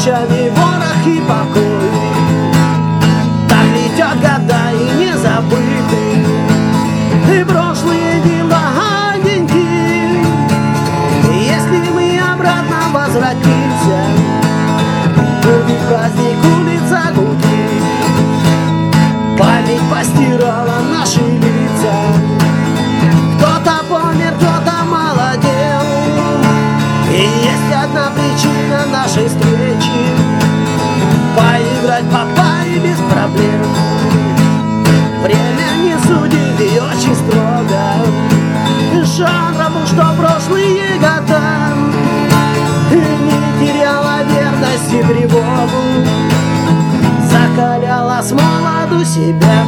ночами ворох и покой. Так летят года и не забыты, и прошлые дни богатенькие. Если мы обратно возвратимся, будет праздник, улица гудит. Память постирала наши лица, кто-то помер, кто-то молодел. И есть одна причина нашей встречи — поиграть в папайи без проблем. Время не судит и очень строго, жанром, что прошлые года не теряла верность и тревогу, закаляла с молоду себя.